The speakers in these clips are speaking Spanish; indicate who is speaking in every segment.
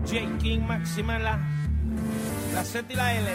Speaker 1: J. King, Máxima, la Z y la L.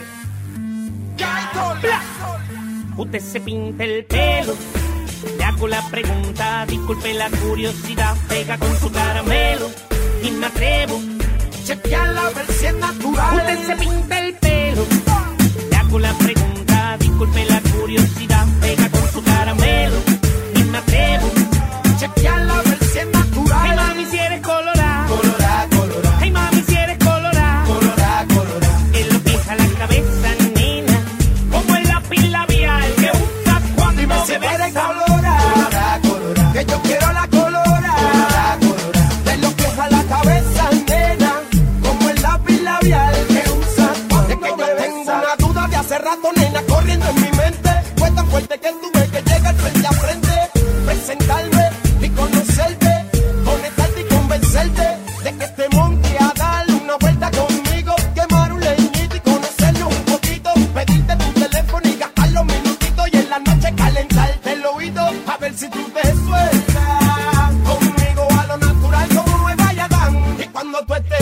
Speaker 2: Usted se pinta el pelo, le hago la pregunta, disculpe la curiosidad, pega con su caramelo y me atrevo.
Speaker 3: Chequear la versión natural.
Speaker 2: Usted se pinta el pelo, le hago la pregunta, disculpe la curiosidad, pega con su caramelo y me atrevo.
Speaker 3: Chequear la versión natural.
Speaker 2: Hey mami, si eres colorada,
Speaker 3: Colorá, colorá,
Speaker 2: hey mami, si eres colorada,
Speaker 3: colorá, colorá.
Speaker 2: en lo fija la cabeza, nena, como el lápiz labial que usas cuando
Speaker 3: Dime
Speaker 2: me
Speaker 3: si eres
Speaker 2: besas.
Speaker 3: colorá. Colorá, colorá. Que yo quiero la colorá. Colorá, colorá. De lo que es a la cabeza, nena, como el lápiz labial que usas cuando me besas. Es que yo tengo una duda de hace rato, nena, corriendo en mi mente. Fue tan fuerte que tuve que llegar frente a frente, presentarme y conocerte, conectarte y convencerte de que te monte a darle una vuelta conmigo, quemar un leñito y conocernos un poquito, pedirte tu teléfono y gastar los minutitos y en la noche calentarte el oído a ver si tú te sueltas conmigo a lo natural como Nueva Adán. Y cuando tú estés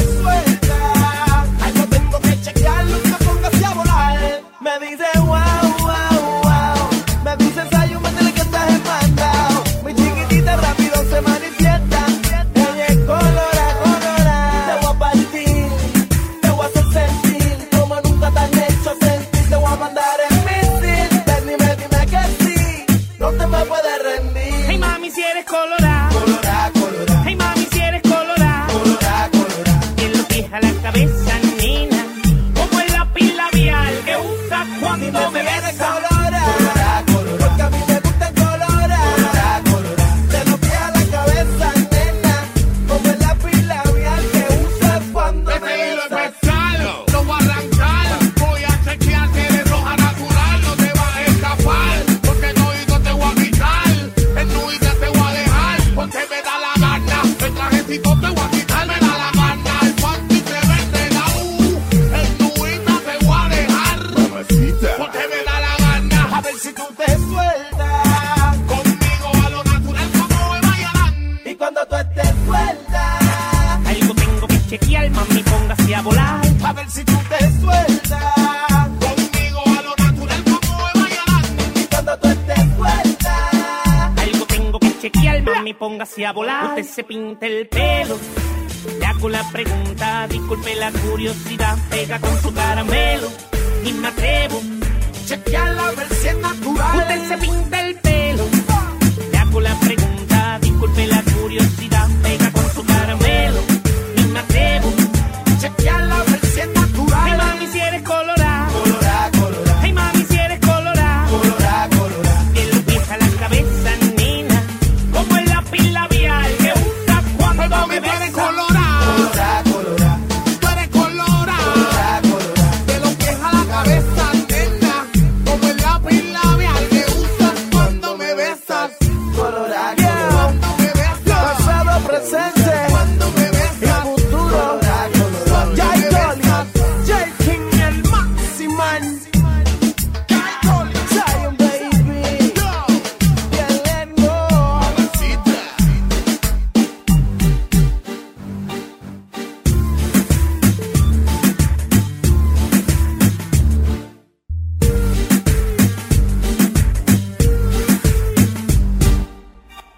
Speaker 3: suelta, algo tengo que chequearlo y me pongas a volar. Me dice wow, wow, wow, me dices ay, yo me tiene que estar mandado. Mi chiquitita rápido se manifiesta. Ella es colorada, colorada. Te voy a partir, te voy a hacer sentir como nunca te han hecho sentir. Te voy a mandar en misil. Dime que sí, no te me puedes rendir.
Speaker 2: Hey mami, si eres colorada,
Speaker 3: Colorada, colorada,
Speaker 2: hey mami, si eres colorada,
Speaker 3: colorada, colorada.
Speaker 2: en lo fija la cabeza, nena, como el lápiz labial que usas cuando me besas.
Speaker 3: Colorada, colorada, porque a mí me gusta el colorada, colorada. Te lo que a la cabeza, nena, como el lápiz labial que usas cuando me besas.
Speaker 4: Lo voy a arrancar, voy a chequear que eres roja natural, no te vas a escapar, porque el nudo te voy a quitar, el nudo te voy a dejar, porque me da la gana, el trajecito te voy a quitar, me da la gana, el panty se vende la el nudo te voy a dejar, porque me da la gana,
Speaker 3: A ver si tú te sueltas
Speaker 4: conmigo a lo natural como me vaya a dar.
Speaker 3: y cuando tú estés suelta,
Speaker 2: Algo tengo que chequear, mami, póngase a volar.
Speaker 3: a ver si tú te sueltas
Speaker 4: Conmigo a lo natural como me vaya a dar.
Speaker 3: y cuando tú estés suelta.
Speaker 2: Algo tengo que chequear, mami, póngase a volar. Usted se pinta el pelo, le hago la pregunta, disculpe la curiosidad, pega con su caramelo y me atrevo.
Speaker 3: Chequear la versión natural.
Speaker 2: Usted se pinta el pelo, le hago la pregunta, disculpe la curiosidad, pega con